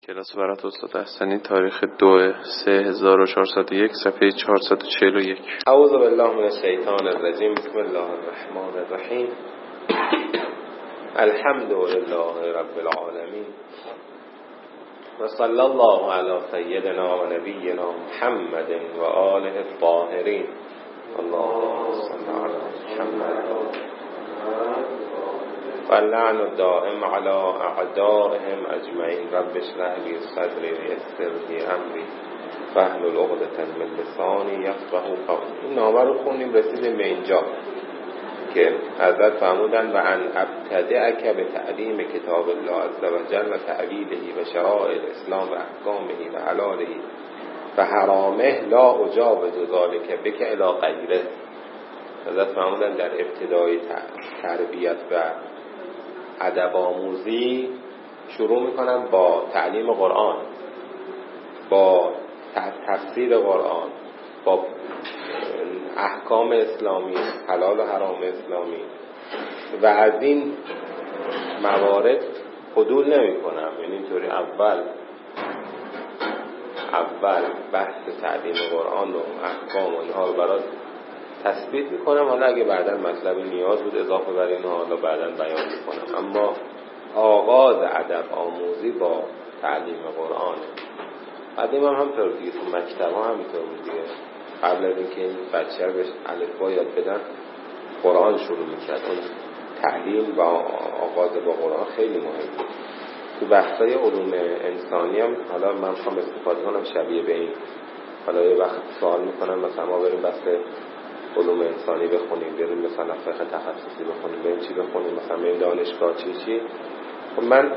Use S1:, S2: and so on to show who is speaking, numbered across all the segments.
S1: کلاس برات استاد احسنی تاریخ 2/3/1401 صفحه 441.
S2: اعوذ بالله من الشیطان الرجیم. بسم الله الرحمن الرحیم. الحمد لله رب العالمین و صلی الله علی سیدنا و نبینا محمد و آله الطاهرین. اللهم صل علی محمد واللعن الدائم على اعدائهم اجمعین. رب اشرح لي صدری و یسر لي امری واحلل عقدة من لسانی یفقهوا قولی. این نامه رو خوندیم رسیدیم به اینجا که حضرت فرمودن و ان ابتدعک به تعلیم کتاب الله عز و جل و تعویله و شرائع الاسلام و احکامه و حلاله و حرامه لا اجاوز ذلک بک الی غیره. حضرت فرمودن در ابتدای تربیت و ادب آموزی شروع میکنم با تعلیم قرآن، با تفسیر قرآن، با احکام اسلامی، حلال و حرام اسلامی و از این موارد حدود نمی کنم. یعنی اینطوری اول بحث تعلیم قرآن و احکام و اینها رو برات تثبیت میکنم، حالا اگه بعداً مطلبی نیاز بود اضافه بر اینها حالا بعداً بیان میکنم. اما آغاز ادب آموزی با تعلیم قرآن. قدیم هم همطور دیگه، تو مکتب ها همینطور بود دیگه. قبل از اینکه این بچه رو بهش الفبا یاد بدن قرآن شروع میکرد. اون تعلیم و آغاز با قرآن خیلی مهم بود. تو بحثای علوم انسانی هم حالا من میخوام استفاده کنم شبیه به این. حالا یه وقت سوال میکنم مثلا ما بریم بحث علوم انسانی بخونیم، بریم مثلا فقه تخصصی بخونیم، بریم چی بخونیم، مثلا بریم دانشگاه چی. خب من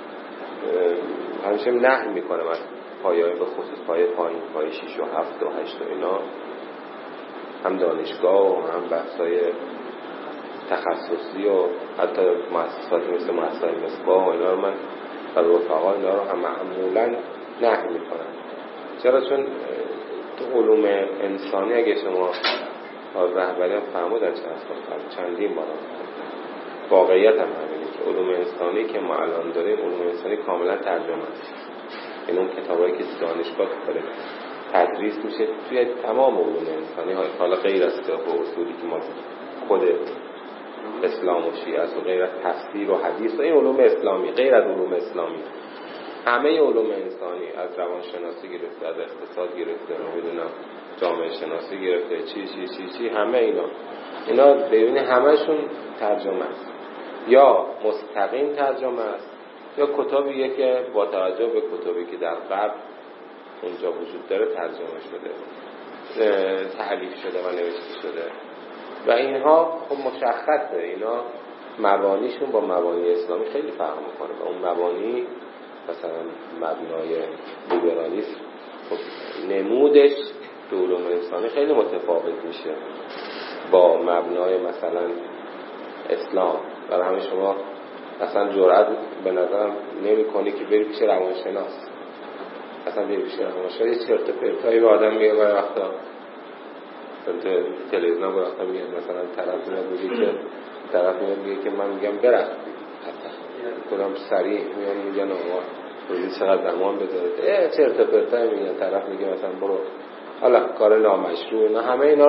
S2: همیشه نهی میکنم از پایه‌های به خصوص پایه 6 و 7 و 8 و اینا، هم دانشگاه و هم بحث‌های تخصصی و حتی مؤسساتی مثل مؤسسه مصباح و اینا رو من و رفقا اینا رو هم معمولاً نهی میکنم. چرا؟ چون تو علوم انسانی اگه شما رهبری هم فرمودن چندین بار واقعیت هم همینه که علوم انسانی که ما الان داریم علوم انسانی کاملا ترجمه است. این اون کتابایی که دانشگاه داره تدریس میشه توی تمام علوم انسانی های حالا غیر از فقه و اصولی که ما خود اسلام و شیعه است و غیر از تفسیر و حدیث و این علوم اسلامی، غیر از علوم اسلامی همه علوم انسانی از روانشناسی گرفته، از اقتصاد گرفته، نمیدونم جامعه شناسی گرفته، چی همه اینا ببینید همه‌شون ترجمه است، یا مستقیم ترجمه است یا کتابیه که با توجه به کتابی که در غرب اونجا وجود داره ترجمه شده، تألیف شده و نوشته شده و اینها خب مشخصه اینا مبانیشون با مبانی اسلامی خیلی فرق میکنه و اون مبانی مثلا مبنای لیبرالیسم خب نمودش تو علوم انسانی خیلی متفاوت میشه با مبنای مثلا اسلام. برای همه شما اصلا جرأت به نظرم نمی کنی که بری پیش روانشناس، اصلا بری پیش روانشناس یه چرت و پرتایی به آدم میگه برای وقتا تلویزیون برای وقتا میگه مثلا طرف میگه که من میگم برخت کدام سریع میگن آقا روزی چقدر زمان بذارید چرت و پرتایی میگن، طرف میگه مثلا برو حالا کار نامشروع. نه همه اینا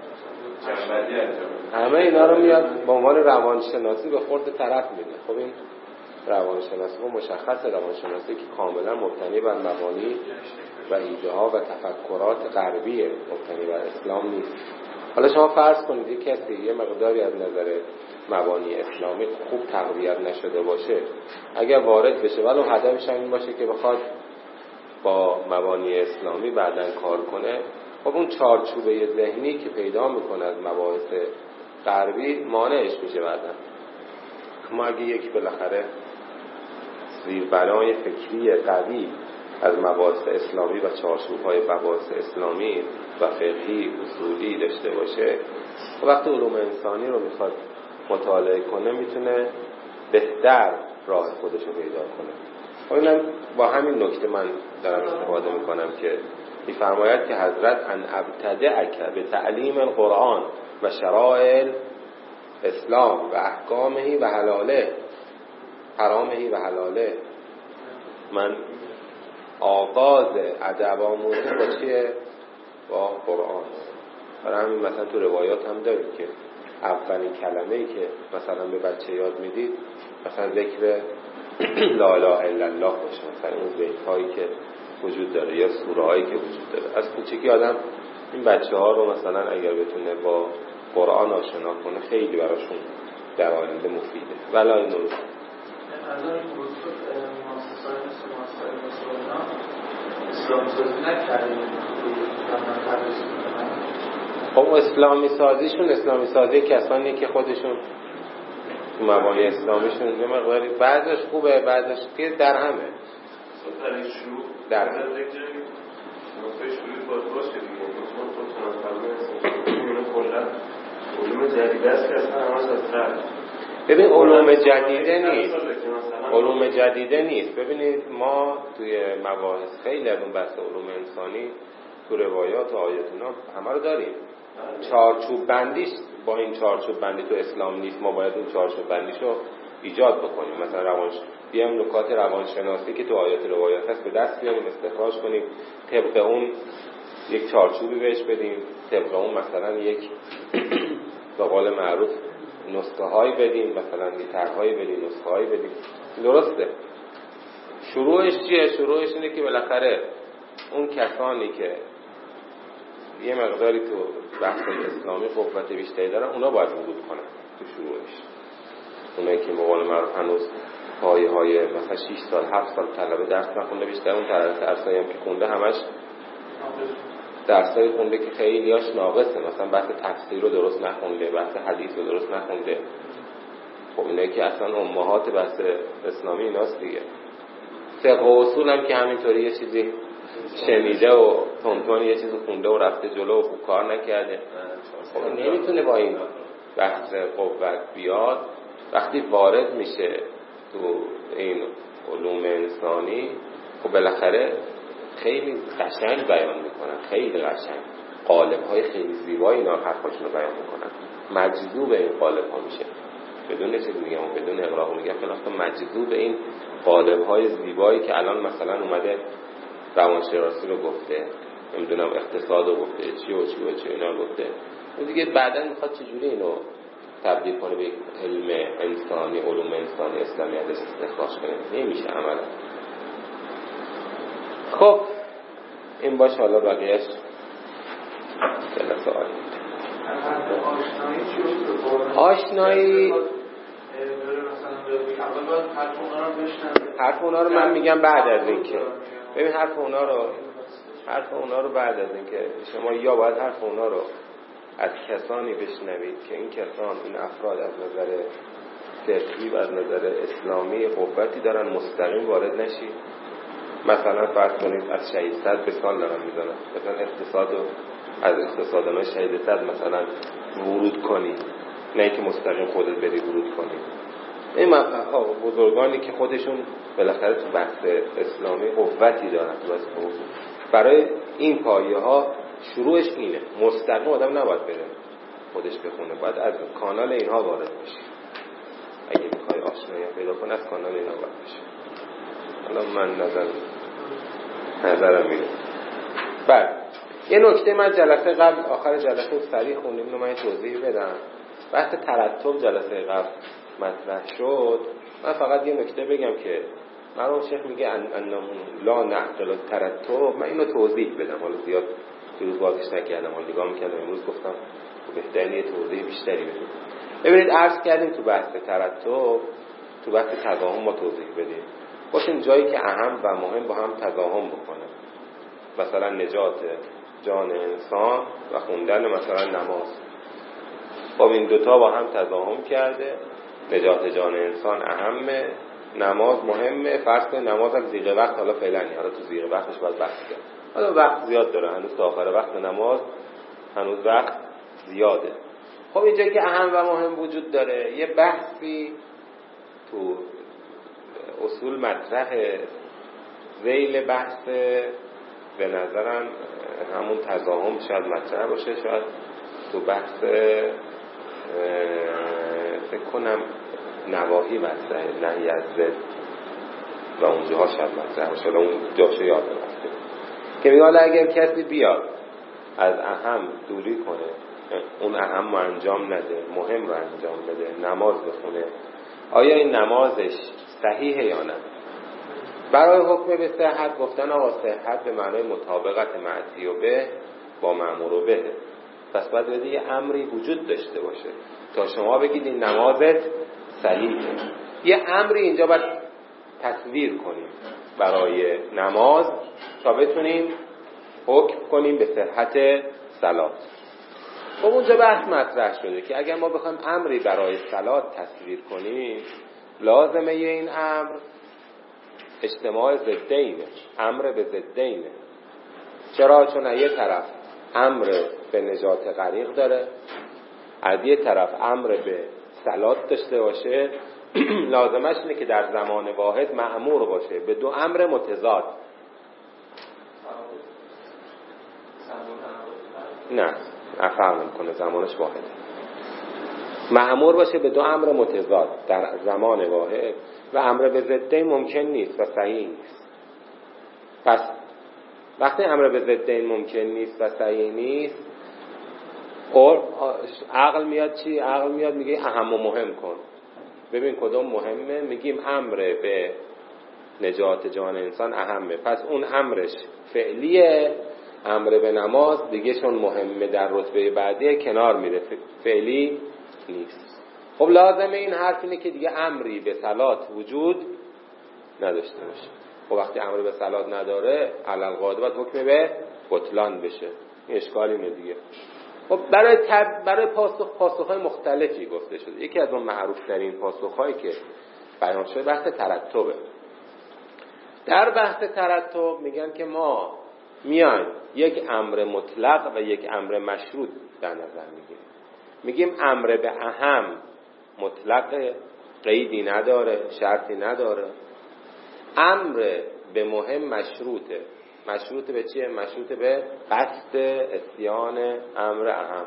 S2: رو میاد به عنوان روانشناسی به خورد طرف میده. خب این روانشناسی و مشخص روانشناسی که کاملا مبتنی بر مبانی و ایده ها و تفکرات غربیه، مبتنی بر اسلام نیست. حالا شما فرض کنید یک کسی یه مقداری از نظر مبانی اسلامی خوب تقویت نشده باشه، اگر وارد بشه ولی هدفش این باشه که بخواد با مبانی اسلامی بعداً کار کنه، خب اون چارچوبه ذهنی که پیدا میکنه از مباحث غربی مانعش میشه بعداً. ما اگه یک بالاخره زیربنای فکری قوی از مباحث اسلامی و چارچوب‌های مباحث اسلامی و فقهی اصولی داشته باشه، وقتی علوم انسانی رو میخواد مطالعه کنه میتونه بهتر راه خودش رو پیدا کنه. اینم با همین نکته من دارم استفاده میکنم که میفرماید که حضرت ان ابتدعک به تعلیم القرآن و شرائع اسلام و احکامه و حلاله حرامه و حلاله. من آغاز ادب آموزی با چیه؟ با قرآن. برای همین مثلا تو روایات هم داریم که اولین کلمه‌ای که مثلا به بچه یاد میدید مثلا ذکر لا اله الا الله باشه، مثلا اون ذکرهایی که وجود داره یا سوره هایی که وجود داره. از کوچگی آدم این بچه ها رو مثلا اگر بتونه با قرآن آشنا کنه خیلی براشون در آینده مفیده. ولا این رو
S3: از این موضوع مؤسسه‌های مثل اسلامی سازی نکردیم.
S2: خب اسلامی سازیشون اسلامی سازی کسانی که خودشون تو مبانی اسلامیشون یه مقداری بعضش خوبه بعضش که در همه در همه
S4: نقطه شروعی باید باشه دیگه. مثلا کلا علوم جدیده است که اصلا همش از قبل.
S2: ببین علوم جدیده نیست، علوم جدیده نیست. ببینید ما توی مباحث خیلی از اون بحث علوم انسانی تو روایات و آیاتونا همه رو داریم. چارچوب بندیش با این چارچوب بندی تو اسلام نیست، ما باید اون چارچوب بندیشو ایجاد بکنیم. مثلا بیام نکات روانشناسی که تو آیات روایات هست به دست بیاریم، استخراج کنیم، طبق اون یک چارچوبی بهش بدیم، طبق اون مثلا یک به قول معروف نسخه هایی بدیم، مثلا طرح‌هایی بدیم، نسخه هایی بدیم. درسته. شروعش چیه؟ شروعش اینه که بالاخره اون کسانی که یه مقداری تو بحث اسلامی قوت بیشتری دارن اونا باید ورود کنن تو شروعش. اونایی که به قول معروف هنوز پایه‌های مثلا 6 سال 7 سال طلبه درس نخونده، بیشتر اون درسایی هم که خونده همش درسایی خونده که خیلیاش ناقصه. مثلا بحث تفسیر رو درست نخونده، بحث حدیث رو درست نخونده. خب اینایی که اصلا امهات بحث اسلامی ایناست دیگه. فقه و اصول هم که همینطوری یه چیزی شنیده و تونتون یه چیزی خونده و رفته جلو و خوب کار نکرده. خب نمیتونه با این بحث قوت بیاد. وقتی وارد میشه تو این علوم انسانی خب بالاخره خیلی قشنگ بیان میکنن، خیلی قشنگ، قالب‌های خیلی زیبایی اینا حرفاشون رو بیان میکنن. مجذوب این قالب‌ها میشه، بدون چیز دیگه اون بدون اغراق میگم خلاص مجذوب این قالب‌های زیبایی که الان مثلا اومده روانشناسی رو گفته، نمیدونم اقتصاد رو گفته، چی اینا گفته. اون دیگه بعداً میخواد چجوری اینو تبدیل کنه به علم انسانی، علوم انسانی اسلامی ازش استخراج کنه. نمیشه عملا. خب این باشه، حالا بقیهش جلسه آشنایی حرف اونا رو من میگم بعد از این که ببین حرف اونا رو بعد از این که شما یا باید حرف اونا رو از کسانی بشنوید که این کسان، این افراد از نظر فقهی و از نظر اسلامی قوتی دارن، مستقیم وارد نشید. مثلا فرض کنید از شهید صدر به سال دارن میزنن، مثلا از اقتصادانه شهید صدر مثلا ورود کنید، نه اینکه مستقیم خودت بری ورود کنید. این بزرگانی که خودشون بالاخره تو بحث اسلامی قوتی دارن تو بحث موضوع، برای این پایه ها شروعش اینه. مستقیم آدم نباید بره خودش بخونه، باید از کانال اینها وارد بشه. اگه میخوای آشنایی پیدا کنی از کانال اینها وارد بشه. حالا من نظرم اینه. بعد یه نکته من جلسه قبل آخر جلسه سریع خوندیم، اینو من توضیح بدم. بحث ترتب جلسه قبل مطرح شد. من فقط یه نکته بگم که مرحوم شیخ میگه انهم لا نعقل ترتب. من اینو توضیح بدم، حالا زیاد دیروز بازش نکردم، حالا نگاه میکردم امروز گفتم بهترین یه توضیح بیشتری بدیم. ببینید عرض کردیم تو بحث ترتب، تو بحث تضاهم ما توضیح بدیم. باشین جایی که اهم و مهم با هم تضاهم بکنه، مثلا نجات جان انسان و خوندن مثلا نماز. خب این دوتا با هم تضاهم کرده، نجات جان انسان اهمه، نماز مهمه. فرض کنید نماز هم زیغ وقت، حالا فعلا حالا تو زیغ وقتش باید بحث کنیم، حالا وقت زیاد داره، هنوز تا آخر وقت نماز هنوز وقت زیاده. خب اینجا که اهم و مهم وجود داره، یه بحثی تو اصول مطرح ذیل بحث به نظرم همون تضاهم شاید مطرح باشه، شاید تو بحث فکر کنم نواهی مطرحه، نهی از ضد. و اونجاها شاید مطرح باشه، اون جاشو یاد رفته که میگه حالا اگر کسی بیاد از اهم دوری کنه، اون اهم رو انجام نده، مهم رو انجام بده، نماز بخونه، آیا این نمازش صحیحه یا نه؟ برای حکم به صحت گفتن آقا صحت به معنای مطابقت معصی و به با مأمور و به، پس باید بده یه امری وجود داشته باشه تا شما بگید این نمازت صحیحه. یه امری اینجا باید تصویر کنیم برای نماز تا بتونیم حکم کنیم به صحت صلات. خب اونجا بحث مطرح شده که اگر ما بخوایم امری برای صلات تصویر کنیم، لازمه این امر اجتماع ضدینه، امر به ضدینه. چرا؟ چون از یه طرف امر به نجات غریق داره، از یه طرف امر به صلات داشته باشه. لازمش اینه که در زمان واحد مأمور باشه به دو امر متضاد. نه فرق نمی‌کنه، زمانش واحده. مأمور باشه به دو امر متضاد در زمان واحد و امر به ضدین ممکن نیست و صحیح نیست. پس وقتی امر به ضدین ممکن نیست و صحیح نیست، اور عقل میاد چی؟ عقل میاد میگه اهم و مهم کن. ببین کدوم مهمه؟ میگیم امر به نجات جان انسان اهمه، پس اون امرش فعلیه، امر به نماز دیگه چون مهمه در رتبه بعدی کنار میره، فعلی نیست. خب لازمه این حرف اینه که دیگه امری به صلات وجود نداشته باشه. خب وقتی امری به صلات نداره علل قاعده باید حکم به بطلان بشه. این اشکال اینه دیگه. خب برای پاسخ‌های مختلفی گفته شده. یکی از اون معروف‌ترین پاسخ‌هایی که بیان شده بحث ترتبه. در بحث ترتب میگن که ما میایم یک امر مطلق و یک امر مشروط در نظر میگیریم. میگیم امر به اهم مطلق، قیدی نداره، شرطی نداره. امر به مهم مشروطه. مشروط به چیه؟ مشروط به قصد اتیان امر اهم.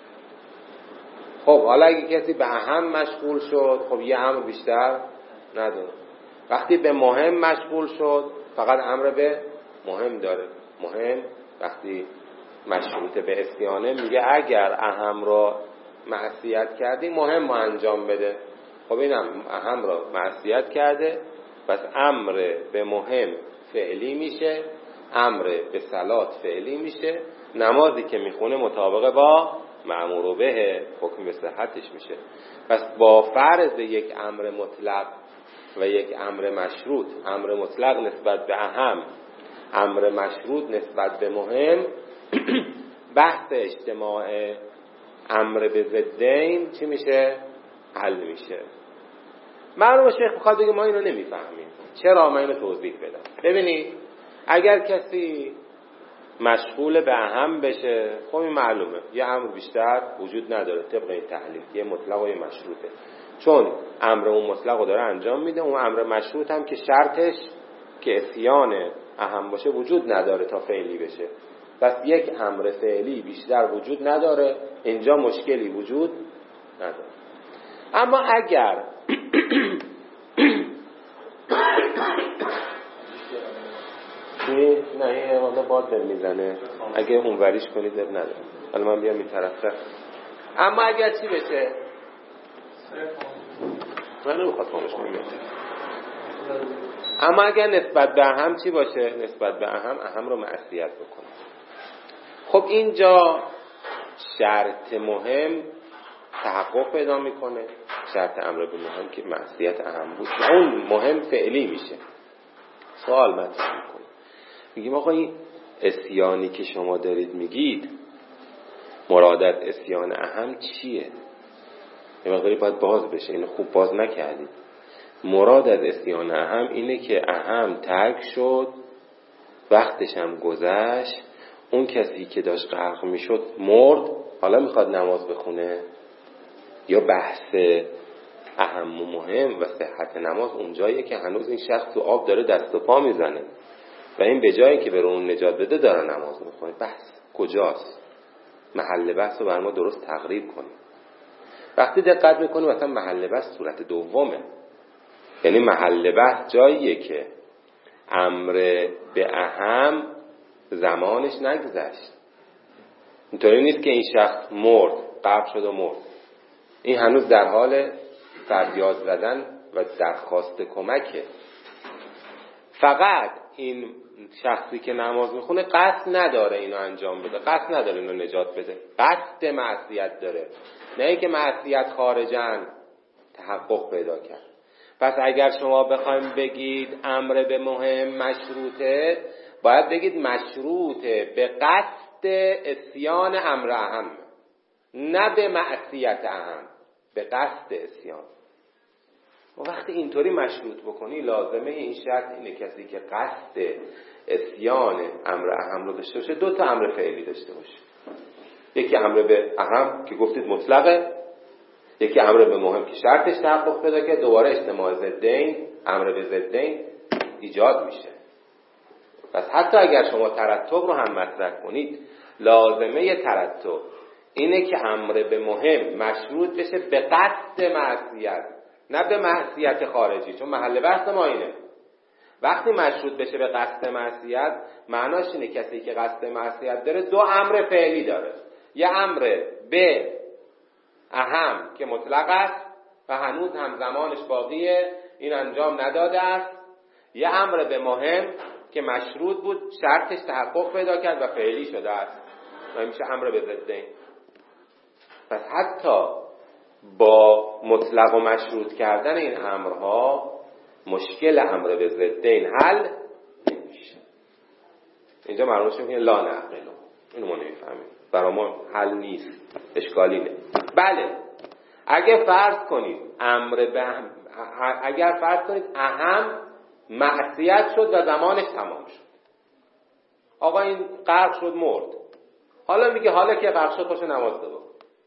S2: خب حالا اگه کسی به اهم مشغول شد، خب یه امر بیشتر نداره. وقتی به مهم مشغول شد فقط امر به مهم داره. مهم وقتی مشروط به اتیانه میگه اگر اهم را معصیت کردی مهم رو انجام بده. خب اینم اهم را معصیت کرده، پس امر به مهم فعلی میشه، امر به صلات فعلی میشه، نمازی که میخونه مطابق با مأمور به حکم به صحتش میشه. پس با فرض یک امر مطلق و یک امر مشروط، امر مطلق نسبت به اهم، امر مشروط نسبت به مهم، بحث اجتماع امر به ضدین چی میشه؟ حل میشه. معلومه شیخ بخواد بگه ما اینو نمیفهمیم. چرا؟ من اینو توضیح بدم. ببینید اگر کسی مشغول به اهم بشه، خب این معلومه یه امر بیشتر وجود نداره طبق این تحلیل، یه مطلق و یه مشروطه. چون امر اون مطلق رو داره انجام میده، اون امر مشروط هم که شرطش که اتیان اهم باشه وجود نداره تا فعلی بشه. پس یک امر فعلی بیشتر وجود نداره، اینجا مشکلی وجود نداره. اما اگر نه این والا باد دل میزنه، اگه اون وریش کنید دل نداره. حالا من بیام این طرفتر. اما اگر چی بشه؟ من نمیخواد خاموش کنیم. اما اگر نسبت به اهم چی باشه؟ نسبت به اهم رو معصیت بکنه. خب اینجا شرط مهم تحقق پیدا میکنه، شرط امر به مهم که معصیت اهم بود و اون مهم فعلی میشه. سوال مطرح میکنه، میگیم آقا این عصیانی که شما دارید میگید مراد از عصیان اهم چیه؟ یه مقداری باید باز بشه، اینو خوب باز نکردید. مراد از عصیان اهم اینه که اهم ترک شد، وقتش هم گذشت، اون کسی که داشت غرق میشد مرد، حالا میخواد نماز بخونه. یا بحث اهم و مهم و صحت نماز اونجاییه که هنوز این شخص تو آب داره دست و پا میزنه و این به جایی که بره اون نجات بده داره نماز میخونه. بحث کجاست؟ محل بحث رو بر ما درست تقریب کنیم. وقتی دقت میکنیم مثلا محل بحث صورت دومه، یعنی محل بحث جاییه که امر به اهم زمانش نگذشت. اینطوری نیست که این شخص مرد، غرق شد و مرد. این هنوز در حال فریاد زدن و درخواست کمکه. فقط این شخصی که نماز میخونه قصد نداره اینو انجام بده، قصد نداره اینو نجات بده، قصد معصیت داره، نه اینکه معصیت خارجاً تحقق پیدا کرد. پس اگر شما بخوایم بگید امر به مهم مشروطه، باید بگید مشروطه به قصد اسیان امر اهم، نه به معصیت اهم، به قصد اسیان. و وقتی اینطوری مشروط بکنی لازمه این شرط اینه کسی که قصد اسیان امر اهم رو داشته باشه 2 تا امر فعلی داشته باشه. یکی امر به اهم که گفتید مطلقه، یکی امر به مهم که شرطش تحقق پیدا کرد. دوباره اجتماع ضدین، امر به ضدین ایجاد میشه. پس حتی اگر شما ترتب رو هم مطرح کنید، لازمه ترتب اینه که امر به مهم مشروط بشه به قصد معصیت، نه به معصیت خارجی، چون محل بحث ما اینه. وقتی مشروط بشه به قصد معصیت، معناش اینه کسی که قصد معصیت داره 2 امر فعلی داره. یه امر به اهم که مطلق است و هنوز هم زمانش باقیه، این انجام نداده است. یه امر به مهم که مشروط بود، شرطش تحقق پیدا کرد و فعلی شده است و میشه امر به ضدین. پس حتی با مطلق و مشروط کردن این امرها مشکل امر به ضدین حل نمیشه. اینجا معلومه که لا نعقلو، اینو ما نمیفهمیم، برای ما حل نیست، اشکالی نه. بله اگر فرض کنید اگر فرض کنید اهم معصیت شد و زمانش تمام شد، آقا این غرق شد مرد، حالا میگه حالا که غرق شد خوش نماز بخون،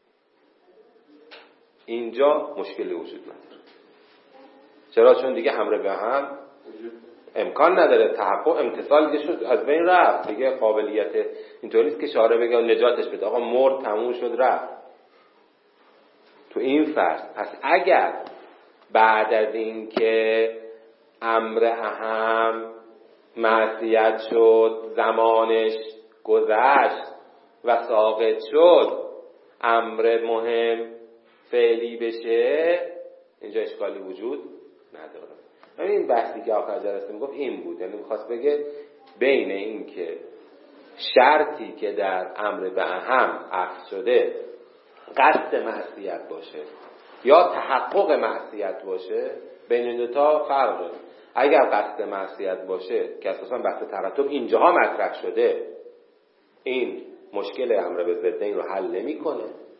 S2: اینجا مشکلی وجود نداره. چرا؟ چون دیگه امر به هم امکان نداره، تحقق امتصال دیگه شد، از بین رفت دیگه. قابلیت اینطوری نیست که شارع بگه نجاتش بده، آقا مرد تموم شد رفت. تو این فرض پس اگر بعد از این که امر اهم معصیت شد، زمانش گذشت و ساقط شد، امر مهم فعلی بشه، اینجا اشکالی وجود نداره. این بحثی که آخر جلسه میگفت این بود، یعنی میخواست بگه بین این که شرطی که در امر به اهم عقد شده قصد معصیت باشه یا تحقق معصیت باشه، بین این 2 تا فرق داره. اگر قصد معصیت باشه که اساسا بحث ترتب اینجاها مطرح شده، این مشکل امر به ضدین رو حل نمیکنه.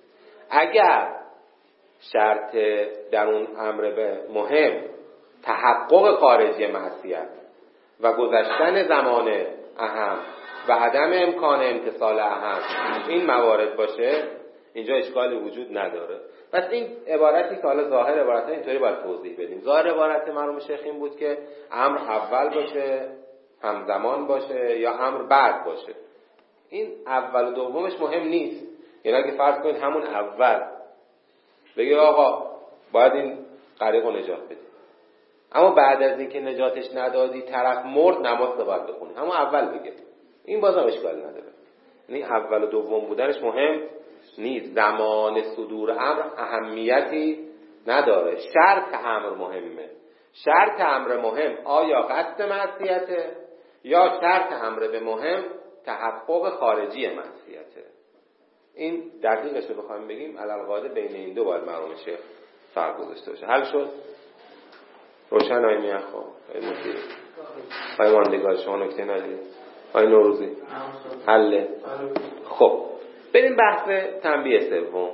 S2: اگر شرط در اون امر به مهم تحقق خارجی معصیت و گذشتن زمان اهم و عدم امکان امتصال اهم این موارد باشه، اینجا اشکالی وجود نداره. پس این عبارتی که حالا ظاهر عبارت اینطوری باید توضیح بدیم. ظاهر عبارت مرحوم شیخ این بود که امر اول باشه، همزمان باشه یا امر بعد باشه. این اول و دومش مهم نیست. یعنی اگه فرض کنید همون اول بگه آقا باید این غریق رو نجات بده، اما بعد از اینکه نجاتش ندادی طرف مرد، نماز رو باید بخونی، اما اول بگه، این بازم اشکال نداره. یعنی اول و دوم بودنش مهم نیست. زمان صدور امر اهمیتی نداره، شرط امر مهمه. شرط امر مهم آیا قصد معصیته یا شرط امر به مهم تحقق خارجی معصیته. این دقیقش رو بخوایم بگیم علالقاعده بین این 2 باید مرحوم شیخ فرق گذاشته باشه. حل شد؟ روشن آی میخوا آی ماندگار شما نکته ندید؟ آی نوروزی حله؟ خب بریم بحث تنبیه سوم.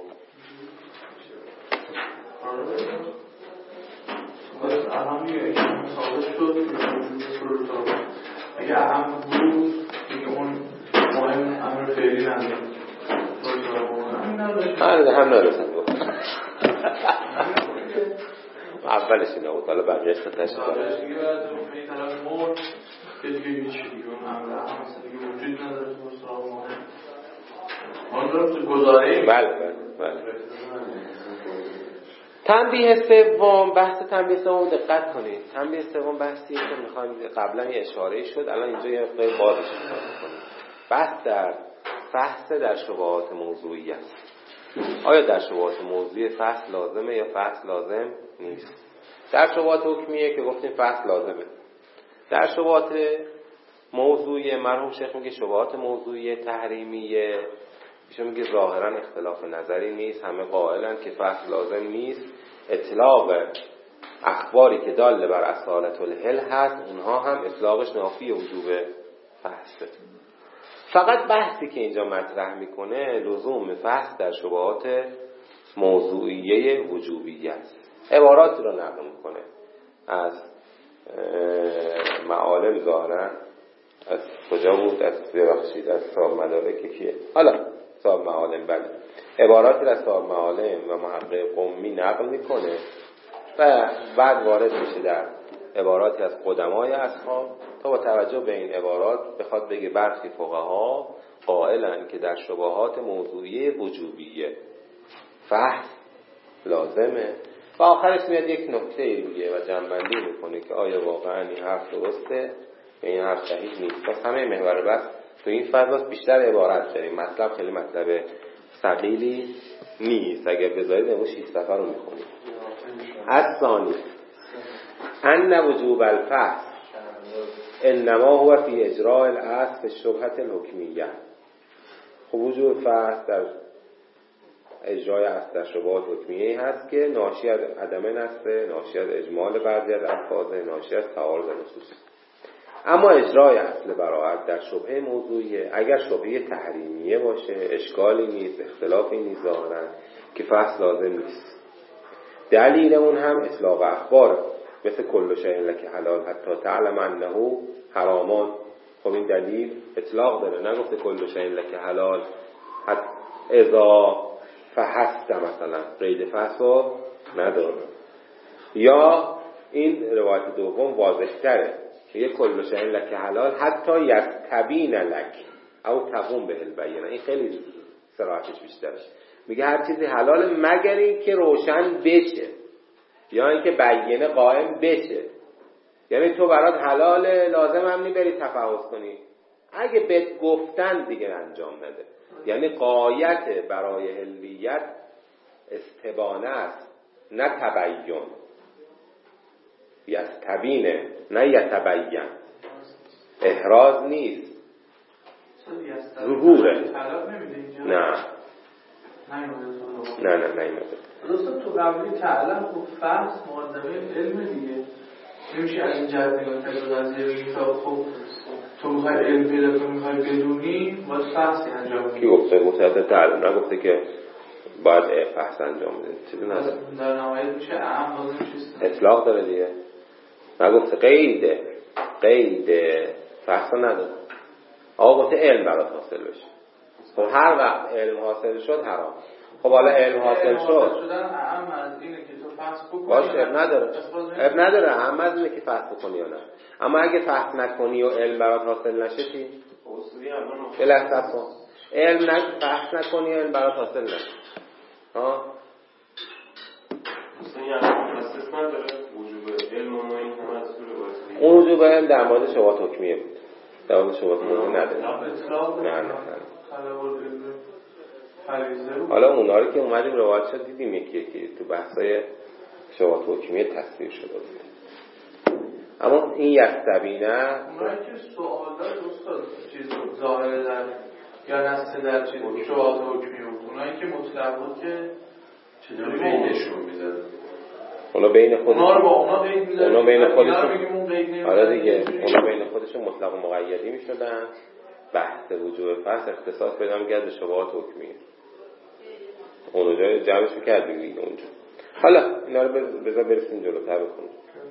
S3: اهمیه که ثابت شد اگه اهم بود دیگه اون مهم امر فعلی نداره.
S2: هم نداشتن اولش اینا بود، حالا بقیهش خطش کنه
S3: دیگه باید این طرف مرد که دیگه هیچی دیگه اون امر اهم اصلا دیگه وجود نداره تو سراغ مهم. آن رو تو گزاره
S2: بله تنبیه سوم، بحث تنبیه سوم دقت کنید. تنبیه سوم بحثی که میخوایم، قبلا یه اشاره شد، الان اینجا یه مقدار بازش کنیم. بحث در فحص در شبهات موضوعی است. آیا در شبهات موضوعی فحص لازمه یا فحص لازم نیست؟ در شبهات حکمیه که گفتیم فحص لازمه. در شبهات موضوعی مرحوم شیخ میگه شبهات موضوعی تحریمیه، ایشون میگه ظاهرا اختلاف نظری نیست، همه قائلن که فحص لازم نیست. اطلاق اخباری که داله بر اصالت الحل هست، اونها هم اطلاقش نافی وجوب فحصه. فقط بحثی که اینجا مطرح میکنه لزوم فحص در شبهات موضوعیه وجوبیه است. عباراتی رو نقل میکنه از معالم ظاهرا، از کجا بود؟ از ببخشید از صاحب مدارک کیه؟ حالا صاحب معالم، بله، عباراتی از صاحب معالم و محقق قمی نقل میکنه و بعد وارد میشه در عباراتی از قدمای اصحاب تا با توجه به این عبارات بخواد بگه برخی فقها قائلن که در شبهات موضوعی وجوبیه فحص لازمه و آخرش میاد یک نکته میگه و جنبندی میکنه که آیا واقعا این حرف درسته یا این حرف صحیح نیست. پس همه محور بحث تو این فضاست، بیشتر عبارت داریم، مطلب خیلی مطلب ثقیلی نیست. اگر بذارید امروز 6 صفحه رو میخونیم. الثانی ان وجوب الفحص انما هو فی اجراء الاصل الشبهة الحکمیه. خب وجوب فحص در اجرای اصل در شبهات حکمیه هست که ناشی از عدم نصره، ناشی از اجمال بعضی از الفاظ، ناشی از تعارض نصوص. اما اجرای اصل براءت در شبهه موضوعیه اگر شبهه تحریمیه باشه اشکالی نیست، اختلافی نیست ظاهرا که فحص لازم نیست. دلیل اون هم اطلاق اخبار، مثل کل شیء لک حلال حتی تعلم انه حرامان. خب این دلیل اطلاق داره، نگفته کل شیء لک حلال حتی اذا فحصت، مثلا قید فحص نداره. یا این روایت دوم واضح تره، میگه کل شیء لک حلال حتی یستبین لک او تقوم به البینه. این خیلی صراحتش بیشتره، میگه هر چیزی حلاله مگر این که روشن بشه یا اینکه بینه قائم بشه. یعنی تو برات حلاله لازم هم نی بری تفحص کنی، اگه بهت گفتن دیگه انجام نده. یعنی غایت برای حلیت استبانه است نه تبین. یستبینه نه یتبین، احراز نیست، ظهوره. نه
S3: درسته تو قبلی تعلم و فحص مقدمه علم دیگه نمیشه از این جهت نگاه کرد و قضیه بگی خب تو میخوای علم پیدا کنی، میخوای بدونی، باید فحصی انجام بدی.
S2: کی گفته متعدد تعلم؟ نگفته که باید فحص انجام بده. چیزی نداره.
S3: در نهایت میشه اهم لازم چیست؟
S2: اطلاق داره دیگه. نگفته قید فحص نداره. آقا گفته علم برات حاصل بشه. خب هر وقت علم حاصل شد حرام. خب حالا علم حاصل شد
S3: شدن اهم از اینه که تو فحص بکنی.
S2: باشه، اب نداره اهم از اینه که فحص بکنی یا نه. اما اگه فحص نکنی و علم برات حاصل نشه چی؟ بلحظه کن. فحص نکنی و علم برات حاصل نشه. ها؟ اون وجوب علم در مورد شبهات حکمیه بود. در مورد شبهات موضوعی نداره. نه. حالا اونا رو که اومدیم روایت شد دیدیم یکی تو بحثای شبهات حکمیه تصویر شده بود. اما این یستبینه
S3: اونایی که سوال داره استاد چیز ظاهر در یا نسل در چیز شبهات حکمیه بود، اونایی که مطلق بود که چطوری بینشون میزد؟
S2: اونا بین خودشون
S3: اونا
S2: بین خودشون آره دیگه، اونا بین خودشون مطلق و مقیدی میشدن. بحث وجوب فحص اختصاص پیدا می‌کرد به شبهات حکمیه. اونو جای جمعش می‌کردیم دیگه اونجا. حالا اینا رو بذار برسیم جلوتر بخونیم.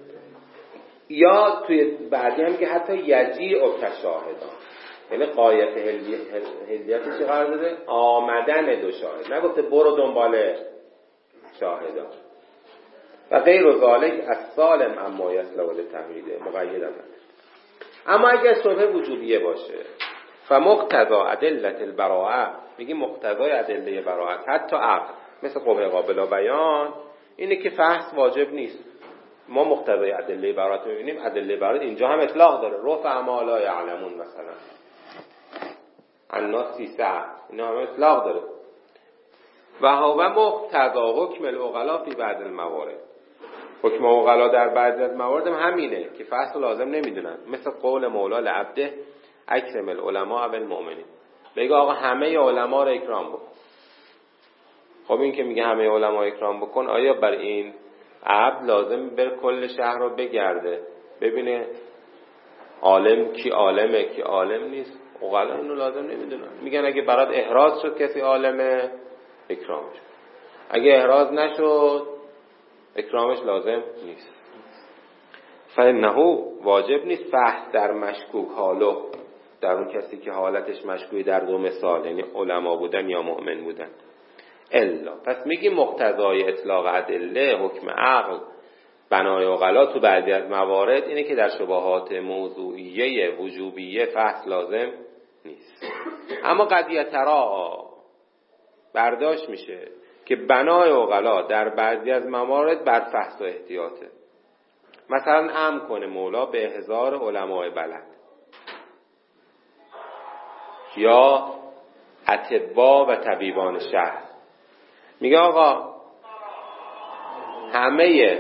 S2: یا توی بعدی هم که حتی یجیع و کشاهدان، یعنی قایت حلیت چی قرار داده؟ آمدن دو شاهد. نگفته برو دنبال شاهدان. و غیر ذالک از سالم اما یسلو للتمهیده مقید هم. اما اگر شبهه وجودیه باشه فمقتضا ادلت البراءه، میگیم مقتضای ادله براءت حتی عقل مثل قوه قابل بیان، اینه که فحص واجب نیست. ما مقتضای ادله برات می‌بینیم، ادله برات اینجا هم اطلاق داره، رفع ما لا یعلمون مثلا الناس سیسع، اینا هم اطلاق داره. و هو مقتضا حکم العقلا فی بعض الموارد، حکم عقلا در بعضی از موارد هم همینه که فحص لازم نمیدونن، مثل قول مولا لعبده اکرم العلماء و المؤمنین، بگه آقا همه علما رو اکرام بکن. خب این که میگه همه علما اکرام بکن، آیا بر این عبد لازم بر کل شهر رو بگرده ببینه عالم کی عالمه کی عالم نیست؟ عقلا اینو لازم نمیدونن، میگن اگه برات احراز شد کسی عالمه اکرامش، اگه احراز نشد اکرامش لازم نیست. فإنه واجب نیست فحص در مشکوک حالو، در اون کسی که حالتش مشکوک در دو مثال، یعنی علما بودن یا مؤمن بودن. الا پس میگی مقتضای اطلاق ادله حکم عقل بنای عقلا تو بعضی از موارد اینه که در شبهات موضوعیه وجوبیه فحص لازم نیست. اما قد یتراء برداشت میشه که بنای عقلا در بعضی از موارد بر فحص و احتیاطه. مثلا امر کنه مولا به احضار علماء بلد یا اطباء و طبیبان شهر، میگه آقا همه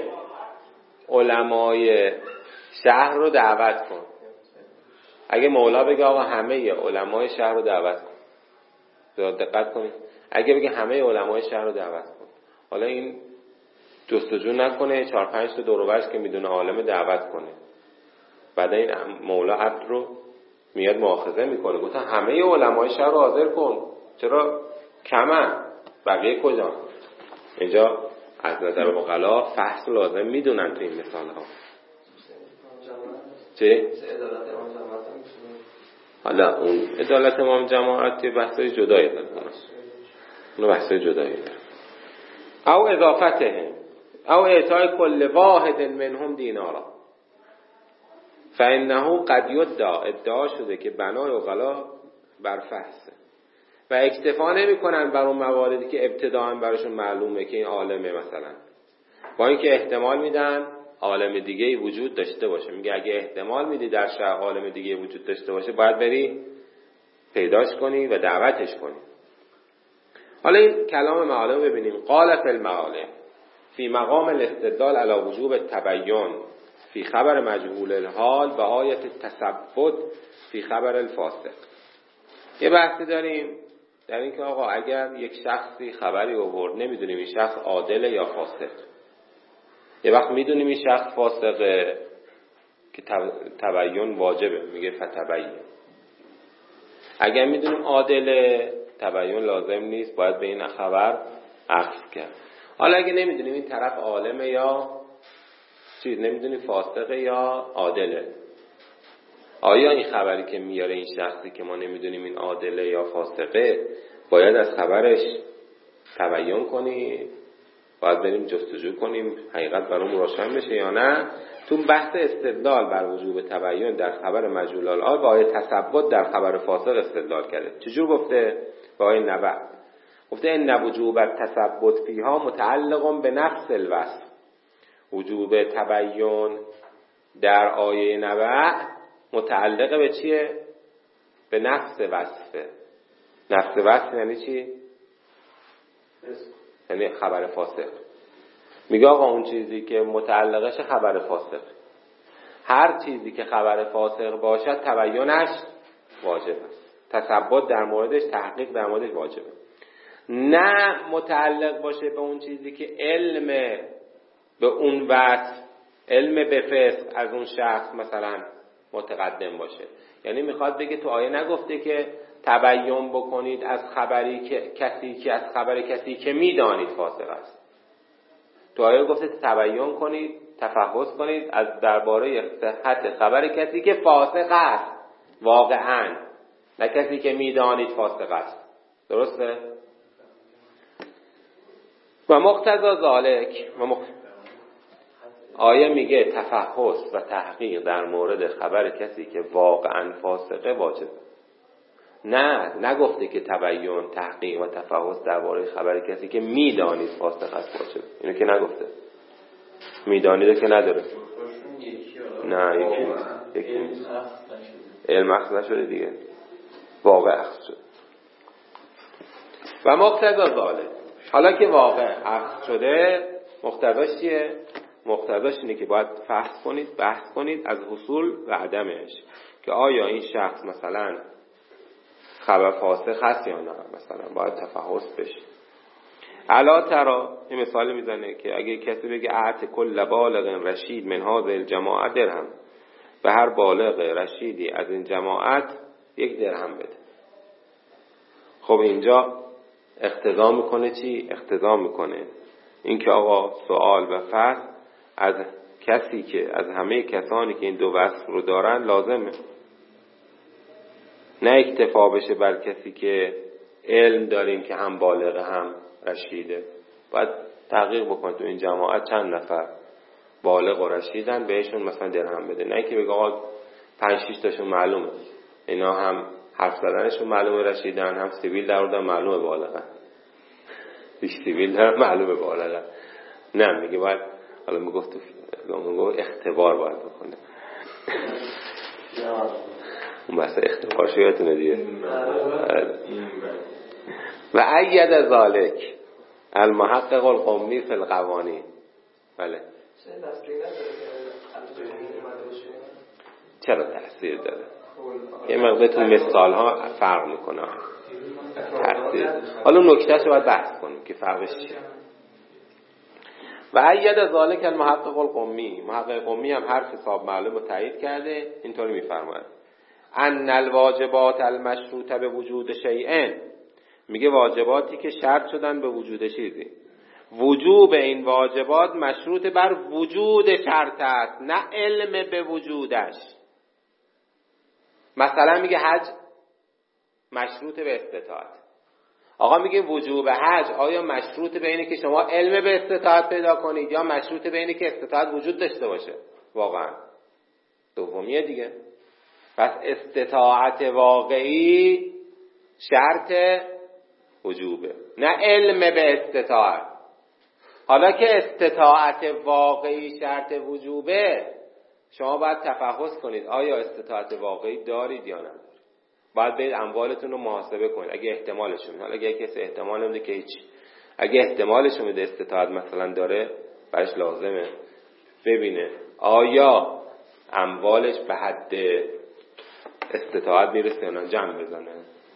S2: علمای شهر رو دعوت کن. اگه مولا بگه آقا همه علمای شهر رو دعوت کن، دقت کنید، اگه بگه همه علمای شهر رو دعوت کن، حالا این جستجو نکنه 4-5 تا دور و برش که میدونه عالم دعوت کنه، بعد این مولا عبد رو میاد مؤاخذه میکنه، گفت همه علمای شهر رو حاضر کن، چرا کمن بقیه کجا؟ اینجا از نظر عقلا فحص لازم میدونن تو این مثال ها. چه؟ حالا اون عدالت امام جماعت یه بحثای جدایی داره، اون بحثای جدایی داره. او اضافته او اعطای کل واحد منهم دینارا فانه قد ادعا شده که بنای عقلا بر فحصه و اکتفا نمی کنن بر اون مواردی که ابتداءً براشون معلومه که این عالمه، مثلا با اینکه احتمال میدن عالم دیگه وجود داشته باشه. میگه اگه احتمال میدی در شهر عالم دیگه وجود داشته باشه باید بری پیداش کنی و دعوتش کنی. حالا این کلام معالم ببینیم. قال فی المعالم فی مقام الاستدلال علی وجوب التبین فی خبر مجهول الحال و آیت التثبت فی خبر الفاسق. یه بحثی داریم در این که آقا اگر یک شخصی خبری آورد نمیدونیم این شخص عادل یا فاسق، یه وقت میدونیم این شخص فاسقه که تبین واجبه، میگه فتبین. اگر میدونیم عادله تبین لازم نیست، باید به این خبر عکس کرد. حالا اگه نمیدونیم این طرف عالمه یا چیز، نمیدونیم فاسقه یا عادله، آیا این خبری که میاره این شخصی که ما نمیدونیم این عادله یا فاسقه باید از خبرش تبیین کنیم، باید بریم جستجو کنیم حقیقت برامون روشن بشه یا نه؟ تو بحث استدلال بر وجوب تبیین در خبر مجهول الحال با آیه تثبت در خبر فاسق استدلال کرده. چجور گفته؟ با آیه نبع گفته ان وجوب التثبت فیها متعلق به نفس الوصف. وجوب تبیین در آیه نبع متعلق به چیه؟ به نفس وصفه. نفس وصف یعنی چی؟ یعنی خبر فاسق. میگه آقا اون چیزی که متعلقش خبر فاسق، هر چیزی که خبر فاسق باشد تبیینش واجب است، تثبت در موردش، تحقیق در موردش واجبه. نه متعلق باشه به اون چیزی که علم به اون وصف، علم به فسق از اون شخص مثلا متقدم باشه. یعنی میخواد بگه تو آیه نگفته که تبیین بکنید از خبری که از خبر کسی که میدانید فاسق است. تو آیه گفته تبیین کنید، تفحص کنید از درباره صحت خبر کسی که فاسق است واقعا، نه کسی که میدانید فاسق است. درسته؟ و مقتضا ذالک آیه میگه تفحص و تحقیق در مورد خبر کسی که واقعا فاسقه واجبه. نه نگفته که تبیین، تحقیق و تفحص درباره خبر کسی که میدانید فاسق است باشه. اینو که نگفته. میدانید که نداره. نه یکی نیست. علم اخذ نشده دیگه، واقع اخذ شده. و مقتضا ذالک، حالا که واقع اخذ شده مقتضاش چیه؟ مقتضاش اینه که باید بحث کنید از حصول و عدمش، که آیا این شخص مثلا خبر فاسق هست یا نه، مثلا باید تفحص بشه. الا ترا، این مثال میزنه که اگه کسی بگه اعت کل بالغ رشید من هذه الجماعه درهم، به هر بالغ رشیدی از این جماعت 1 درهم بده. خب اینجا اقتضا میکنه چی؟ اقتضا میکنه این که آقا سوال و فحص از کسی که از همه کسانی که این 2 وصف رو دارن لازمه، نه اکتفا بشه بر کسی که علم داریم که هم بالغ هم رشیده. باید تحقیق بکنه تو این جماعت چند نفر بالغ و رشیدن، بهشون مثلا درهم بده. نه که بگه آقا 5-6 تاشون معلومه، اینا هم حرف زدنشون معلومه رشیدن، هم سیبیل دارن معلومه بالغن، بیش سیبیل دارن معلومه بالغن. نه میگه باید، حالا میگفت اختبار باید بکنه. اون بحث اختبار شویتونه دیگه. و اید ذالک المحقق القمی فی القوانین. بله چرا تأثیر داره؟ یه مقدار تو مثال ها فرق میکنه تأثیر. حالا نکتهش رو باید بحث کنیم که فرقش چیه. و اید ذالک المحقق القمی، محقق قمی هم حرف حساب معلوم رو تایید کرده. اینطوری میفرماید ان الواجبات المشروطه به وجود شیئن، میگه واجباتی که شرط شدن به وجود چیزی، وجوب این واجبات مشروط بر وجود شرط است، نه علم به وجودش. مثلا میگه حج مشروط به استطاعت. آقا میگه وجوب حج آیا مشروط به اینه که شما علم به استطاعت پیدا کنید یا مشروط به اینه که استطاعت وجود داشته باشه؟ واقعا دومیه دیگه. پس استطاعت واقعی شرط وجوبه، نه علم به استطاعت. حالا که استطاعت واقعی شرط وجوبه، شما باید تفحص کنید آیا استطاعت واقعی دارید یا ندارید. باید برید اموالتون رو محاسبه کنید اگه احتمالش میده. حالا اگه کسی احتمال نمیده که هیچ، اگه احتمالش میده استطاعت مثلا داره، برش لازمه ببینه آیا اموالش به حد استطاعت میرسه یا نه، جمع بزنه.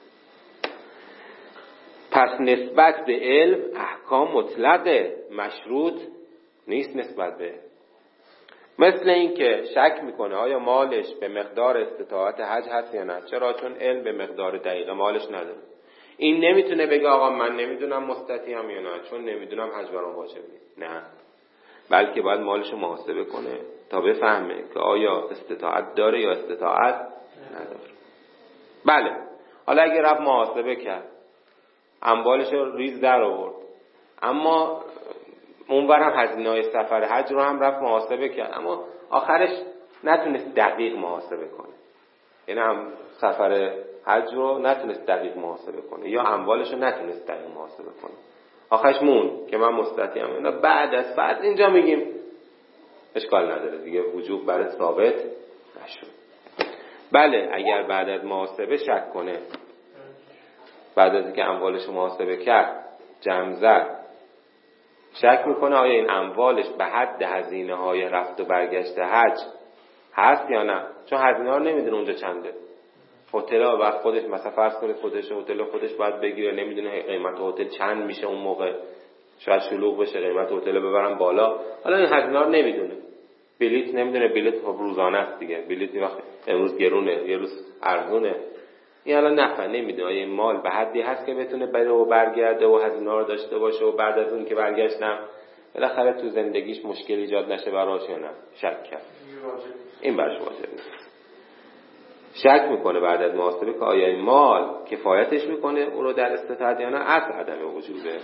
S2: پس نسبت به علم احکام مطلقه، مشروط نیست نسبت به. مثل این که شک میکنه آیا مالش به مقدار استطاعت حج هست یا نه. چرا؟ چون علم به مقدار دقیق مالش نداره. این نمیتونه بگه آقا من نمیدونم مستطیعم یا نه، چون نمیدونم حج برام واجب نیست. نه، بلکه باید مالش رو محاسبه کنه تا بفهمه که آیا استطاعت داره یا استطاعت نداره. بله، حالا اگه رفت محاسبه کرد، اموالش رو ریز در آورد، اما اونورم هزینه‌های سفر حج رو هم رفت محاسبه کرد، اما آخرش نتونست دقیق محاسبه کنه. یعنی هم سفر حج رو نتونست دقیق محاسبه کنه یا اموالش رو نتونست دقیق محاسبه کنه. آخرش مون که من مستطیعم. اینا بعد اینجا میگیم اشکال نداره دیگه، وجوب برای ثابت نشد. بله، اگر بعد از محاسبه شک کنه، بعد از اینکه اموالش رو محاسبه کرد جمع زد، شک میکنه آیا این اموالش به حد هزینه های رفت و برگشت حج هست یا نه، چون هزینه ها نمیدونه اونجا چنده. هتل ها وقت خودش مثلا فرض کنید خودش هتل خودش باید بگیره، نمیدونه قیمت هتل چند میشه اون موقع، شاید شلوغ بشه قیمت هتل ببرن بالا. حالا این هزینه ها نمیدونه، بلیط نمیدونه، بلیط روزانه است دیگه، بلیط وقت امروز گرونه یه روز ارزونه. این الان نمیدونه این مال به حدی هست که بتونه بره و برگرده و هزینه رو داشته باشه و بعد از اون که برگشتم بالاخره تو زندگیش مشکل ایجاد نشه براش یا نه. شک کرد، این براش واجب نیست. شک میکنه بعد از محاسبه که آیا این مال کفایتش میکنه او رو در استطاعت یا نه. اصل عدم وجوده.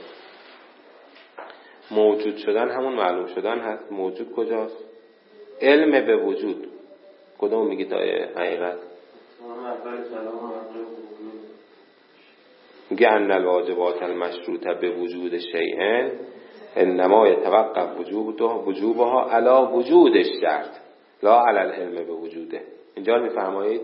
S2: موجود شدن همون معلوم شدن هست. موجود کجاست؟ علم به وجود کدوم میگی تا حقیقت؟ میگه ان الواجبات المشروطه به وجود شیء انما يتوقف وجوبها علی وجود الشرط لا علی العلم به وجوده. اینجا میفرمایید؟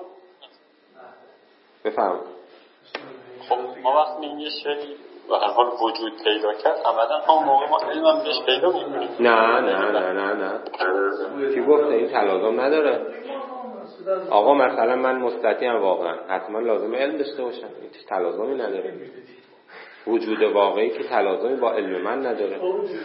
S2: بفهم.
S5: خب ما وقتی میگیم یه شی به هر حال وجود پیدا کرد عمدن همون موقع ما علمم بهش پیدا میکنیم.
S2: نه کی گفته این تلازم نداره؟ آقا مثلا من مستطیعم واقعا حتما لازم علم داشته باشم، این تلازمی نداره. وجود واقعی که تلازمی با علم من نداره.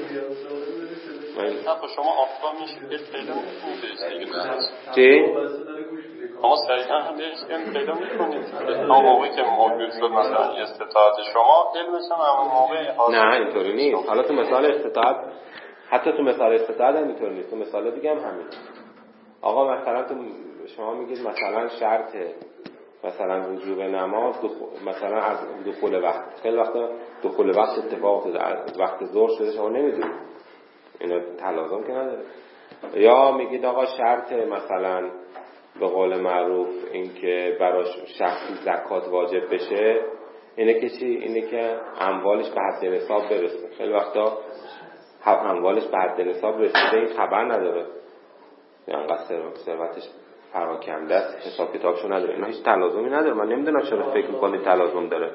S5: خب شما آفقا میشید بهش پیدا میکنید
S2: چی؟
S5: اما سریعا هم بهش پیدا میکنید همون موقعی که موجود شد مثلا استطاعت شما علمش هم همون موقع حاصل.
S2: نه اینطوری نیست. حالا تو مثال استطاعت، حتی تو مثال استطاعت هم اینطور نیست، تو مثال دیگه هم همین. آقا مثلا تو شما میگید مثلا شرط مثلا وجوب نماز مثلا از دخول وقت، خیلی وقتا دخول وقت اتفاق افتاده، وقت ظهر شده شما نمیدونید، اینا تلازم که نداره. یا میگید آقا شرط مثلا به قول معروف این که براش شخصی زکات واجب بشه اینه که چی؟ اینه که اموالش به حد نصاب برسه. خیلی وقتا اموالش به حد نصاب رسیده این خبر نداره، یعنی ثروتش پراکنده است، حساب کتابشو نداره. اینا هیچ تلازمی نداره. من نمیدونم چرا فکر میکنید تلازم داره.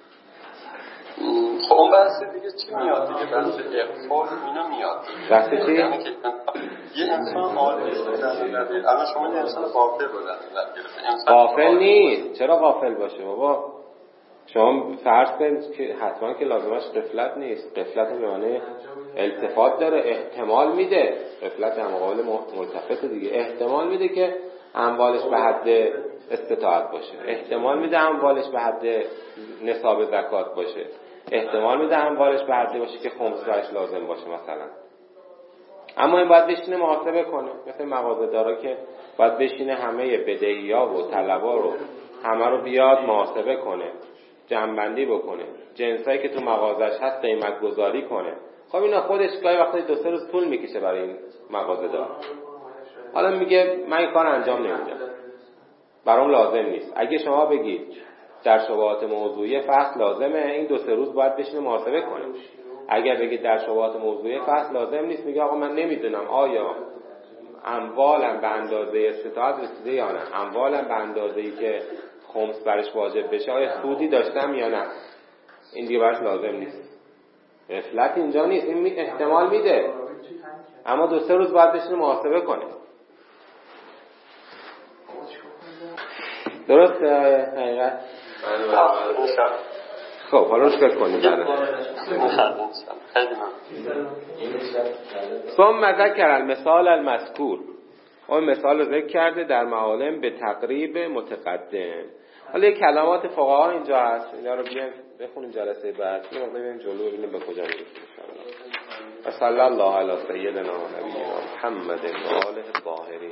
S5: خب اون بحث دیگه چی میاد دیگه؟ بحث اقفال اینا میاد.
S2: بحث چی؟
S5: یعنی که یه انسان عالی است، الان شما یه انسان غافل رو در گرفته.
S2: غافل نیست. چرا غافل باشه بابا؟ شما فرض کنید که حتما که لازمش غفلت نیست. غفلت به معنی التفات داره، احتمال میده. غفلت هم قول ملتفت دیگه، احتمال میده که اموالش به حد استطاعت باشه، احتمال میده اموالش به حد نصاب زکات باشه، احتمال میده اموالش به حد باشه که خمس برش لازم باشه مثلا. اما این باید بشینه محاسبه کنه، مثل مغازه‌دارا که باید بشینه همه بدهی‌ها و طلب‌ها رو همه رو بیاد محاسبه کنه، جمع‌بندی بکنه، جنسایی که تو مغازش هست قیمت گذاری کنه. خب اینا خودش گاهی وقتا 2-3 روز طول میکشه برای این مغازه‌دار. حالا میگه من این کار انجام نمیدم، برام لازم نیست. اگه شما بگید در شبهات موضوعی فصل لازمه، این 2-3 روز باید بشینه محاسبه کنه. اگر بگید در شبهات موضوعی فصل لازم نیست، میگه آقا من نمیدونم آیا اموالم به اندازه استطاعت رسیده یا نه، اموالم به اندازه‌ای که خمس برش واجب بشه آیا سودی داشتم یا نه، این دیگه برش لازم نیست. غفلت اینجا نیست، این احتمال میده، اما 2-3 روز باید بشینه محاسبه کنه. درسته حقیقت؟ خب حالا روش فکر کنیم بعدا. ثم ذکر المثال المذکور، اون مثال رو ذکر کرده در معالم به تقریب متقدم. حالا یک کلمات فقها اینجا هست، اینا رو بیایم بخونیم جلسه بعد، یه موقع بریم جلو ببینیم به کجا میرسیم ان شاء الله. صلی الله علی سیدنا و نبینا محمد و آله الطاهرین.